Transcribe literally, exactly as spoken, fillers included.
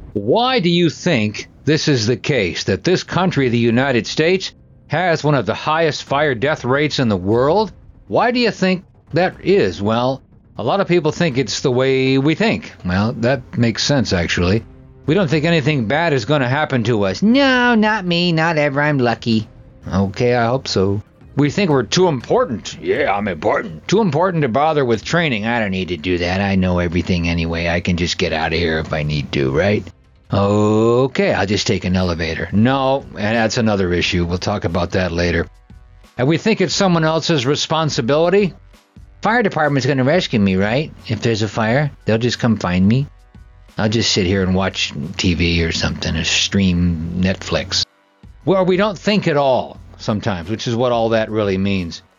Why do you think this is the case, that this country, the United States, has one of the highest fire death rates in the world? Why do you think that is? Well, a lot of people think it's the way we think. Well, that makes sense, actually. We don't think anything bad is going to happen to us. No, not me, not ever. I'm lucky. Okay, I hope so. We think we're too important. Yeah, I'm important. Too important to bother with training. I don't need to do that. I know everything anyway. I can just get out of here if I need to, right? Okay, I'll just take an elevator. No, and that's another issue. We'll talk about that later. And we think it's someone else's responsibility. Fire department's going to rescue me, right? If there's a fire, they'll just come find me. I'll just sit here and watch T V or something, or stream Netflix. Well, we don't think at all sometimes, which is what all that really means.